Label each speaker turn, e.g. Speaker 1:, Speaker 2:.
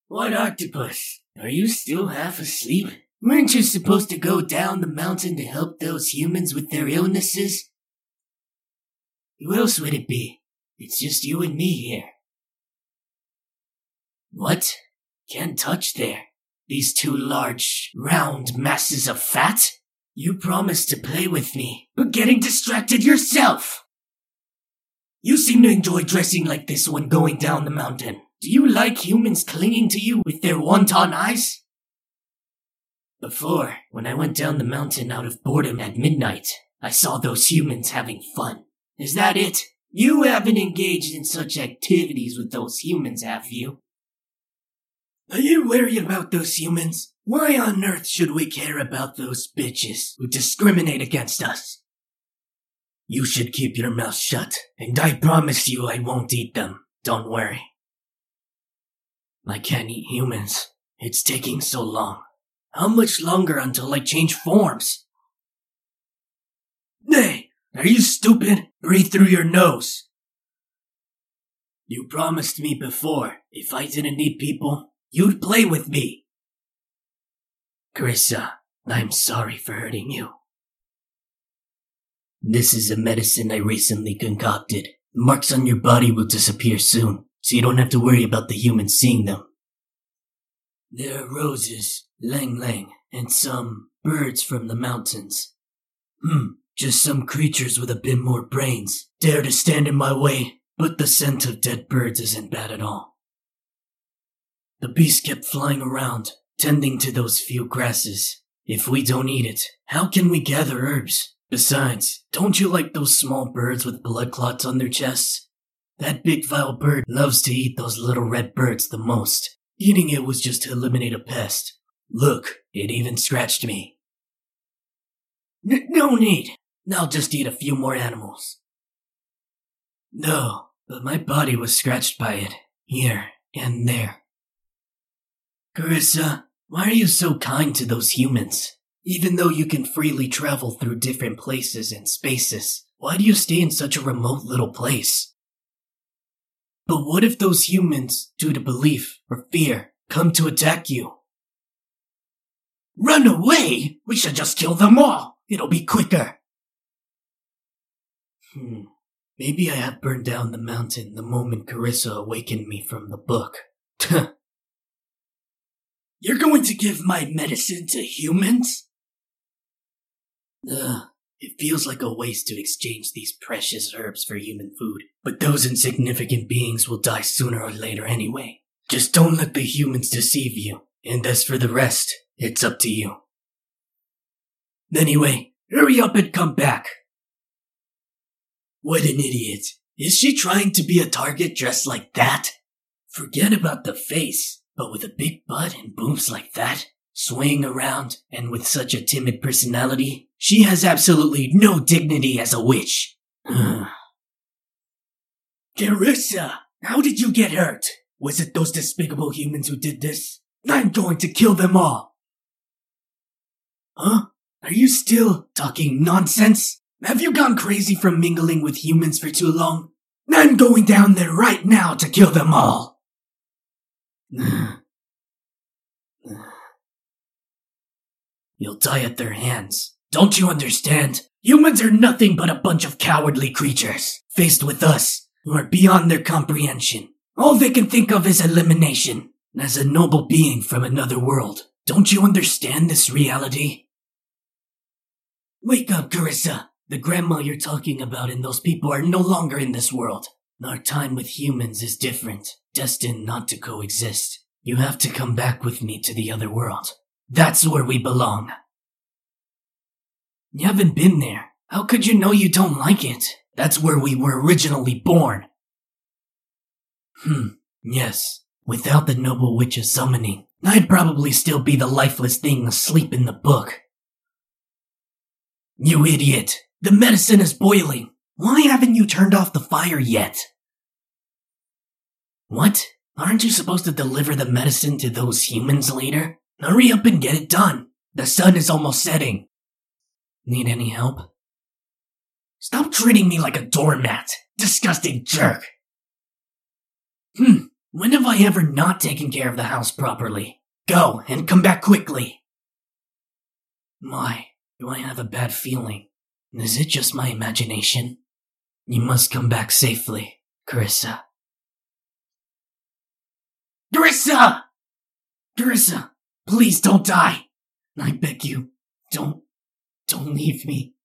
Speaker 1: What octopus? Are you still half asleep? Weren't you supposed to go down the mountain to help those humans with their illnesses? Who else would it be? It's just you and me here. What? Can't touch there. These two large, round masses of fat? You promised to play with me, but getting distracted yourself! You seem to enjoy dressing like this when going down the mountain. Do you like humans clinging to you with their wonton eyes? Before, when I went down the mountain out of boredom at midnight, I saw those humans having fun. Is that it? You haven't engaged in such activities with those humans, have you? Are you worried about those humans? Why on earth should we care about those bitches who discriminate against us? You should keep your mouth shut, and I promise you I won't eat them. Don't worry. I can't eat humans. It's taking so long. How much longer until I change forms? Hey, are you stupid? Breathe through your nose. You promised me before, if I didn't eat people, you'd play with me. Carissa, I'm sorry for hurting you. This is a medicine I recently concocted. Marks on your body will disappear soon, so you don't have to worry about the humans seeing them. There are roses, lang-lang, and some birds from the mountains. Just some creatures with a bit more brains. Dare to stand in my way, but the scent of dead birds isn't bad at all. The beast kept flying around, tending to those few grasses. If we don't eat it, how can we gather herbs? Besides, don't you like those small birds with blood clots on their chests? That big vile bird loves to eat those little red birds the most. Eating it was just to eliminate a pest. Look, it even scratched me. No need. I'll just eat a few more animals. No, but my body was scratched by it, here and there. Carissa, why are you so kind to those humans? Even though you can freely travel through different places and spaces, why do you stay in such a remote little place? But what if those humans, due to belief or fear, come to attack you? Run away? We should just kill them all. It'll be quicker. Maybe I have burned down the mountain the moment Carissa awakened me from the book. You're going to give my medicine to humans? It feels like a waste to exchange these precious herbs for human food. But those insignificant beings will die sooner or later anyway. Just don't let the humans deceive you. And as for the rest, it's up to you. Anyway, hurry up and come back. What an idiot. Is she trying to be a target dressed like that? Forget about the face, but with a big butt and boobs like that, swaying around, and with such a timid personality, she has absolutely no dignity as a witch. Carissa, how did you get hurt? Was it those despicable humans who did this? I'm going to kill them all. Huh? Are you still talking nonsense? Have you gone crazy from mingling with humans for too long? I'm going down there right now to kill them all. You'll die at their hands. Don't you understand? Humans are nothing but a bunch of cowardly creatures, faced with us, who are beyond their comprehension. All they can think of is elimination. As a noble being from another world, don't you understand this reality? Wake up, Carissa. The grandma you're talking about and those people are no longer in this world. Our time with humans is different, destined not to coexist. You have to come back with me to the other world. That's where we belong. You haven't been there. How could you know you don't like it? That's where we were originally born. Yes. Without the noble witch's summoning, I'd probably still be the lifeless thing asleep in the book. You idiot! The medicine is boiling! Why haven't you turned off the fire yet? What? Aren't you supposed to deliver the medicine to those humans later? Hurry up and get it done! The sun is almost setting. Need any help? Stop treating me like a doormat! Disgusting jerk! When have I ever not taken care of the house properly? Go, and come back quickly. My, do I have a bad feeling? Is it just my imagination? You must come back safely, Carissa. Carissa! Carissa, please don't die. I beg you, don't leave me.